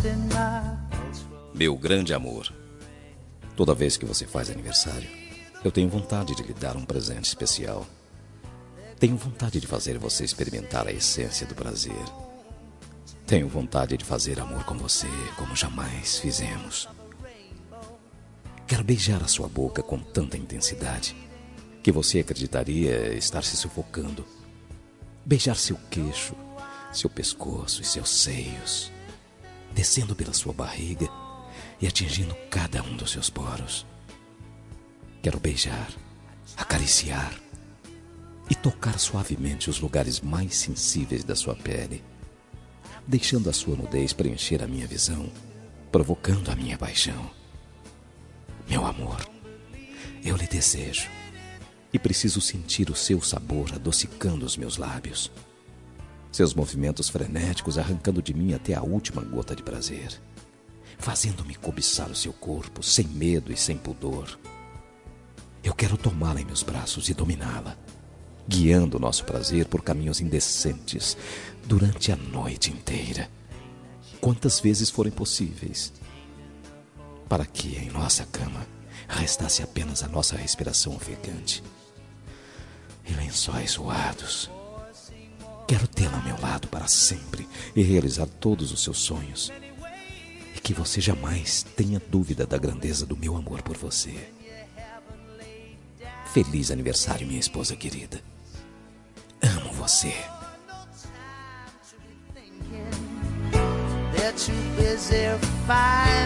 Meu grande amor, toda vez que você faz aniversário, eu tenho vontade de lhe dar um presente especial. Tenho vontade de fazer você experimentar a essência do prazer. Tenho vontade de fazer amor com você como jamais fizemos. Quero beijar a sua boca com tanta intensidade que você acreditaria estar se sufocando. Beijar seu queixo, seu pescoço e seus seios, descendo pela sua barriga e atingindo cada um dos seus poros. Quero beijar, acariciar e tocar suavemente os lugares mais sensíveis da sua pele, deixando a sua nudez preencher a minha visão, provocando a minha paixão. Meu amor, eu lhe desejo e preciso sentir o seu sabor adocicando os meus lábios, seus movimentos frenéticos arrancando de mim até a última gota de prazer, fazendo-me cobiçar o seu corpo sem medo e sem pudor. Eu quero tomá-la em meus braços e dominá-la, guiando o nosso prazer por caminhos indecentes durante a noite inteira, quantas vezes forem possíveis, para que em nossa cama restasse apenas a nossa respiração ofegante e lençóis suados. Quero tê-la ao meu lado para sempre e realizar todos os seus sonhos, e que você jamais tenha dúvida da grandeza do meu amor por você. Feliz aniversário, minha esposa querida. Amo você. They're too busy fighting.